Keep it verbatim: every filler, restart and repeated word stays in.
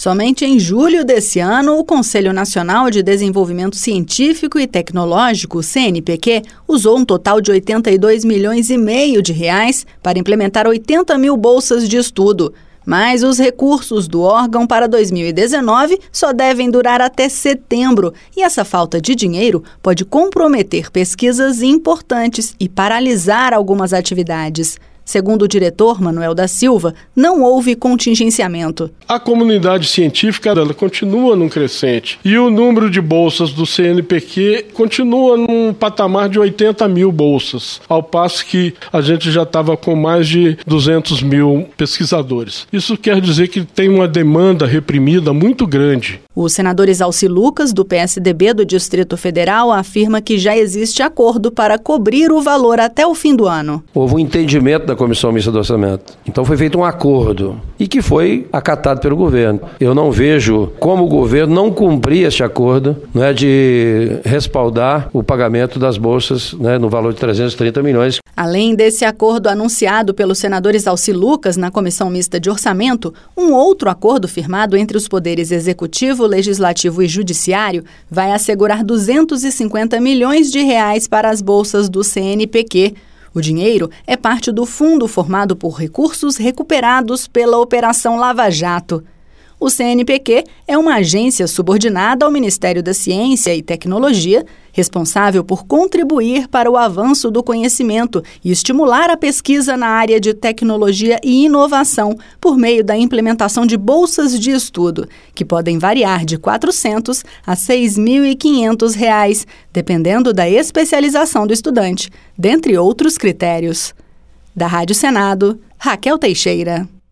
Somente em julho desse ano, o Conselho Nacional de Desenvolvimento Científico e Tecnológico, C N P Q, usou um total de oitenta e dois milhões e meio de reais para implementar oitenta mil bolsas de estudo. Mas os recursos do órgão para dois mil e dezenove só devem durar até setembro, e essa falta de dinheiro pode comprometer pesquisas importantes e paralisar algumas atividades. Segundo o diretor Manuel da Silva, não houve contingenciamento. A comunidade científica ela continua num crescente e o número de bolsas do C N P Q continua num patamar de oitenta mil bolsas, ao passo que a gente já estava com mais de duzentos mil pesquisadores. Isso quer dizer que tem uma demanda reprimida muito grande. O senador Exalci Lucas, do P S D B do Distrito Federal, afirma que já existe acordo para cobrir o valor até o fim do ano. Houve um entendimento da Comissão Mista do Orçamento. Então foi feito um acordo e que foi acatado pelo governo. Eu não vejo como o governo não cumprir esse acordo, não é, de respaldar o pagamento das bolsas, né, no valor de trezentos e trinta milhões. Além desse acordo anunciado pelo senador Exalci Lucas na Comissão Mista de Orçamento, um outro acordo firmado entre os poderes executivo, legislativo e judiciário vai assegurar duzentos e cinquenta milhões de reais para as bolsas do C N P Q. O dinheiro é parte do fundo formado por recursos recuperados pela Operação Lava Jato. O C N P Q é uma agência subordinada ao Ministério da Ciência e Tecnologia, responsável por contribuir para o avanço do conhecimento e estimular a pesquisa na área de tecnologia e inovação por meio da implementação de bolsas de estudo, que podem variar de quatrocentos a seis mil e quinhentos reais, dependendo da especialização do estudante, dentre outros critérios. Da Rádio Senado, Raquel Teixeira.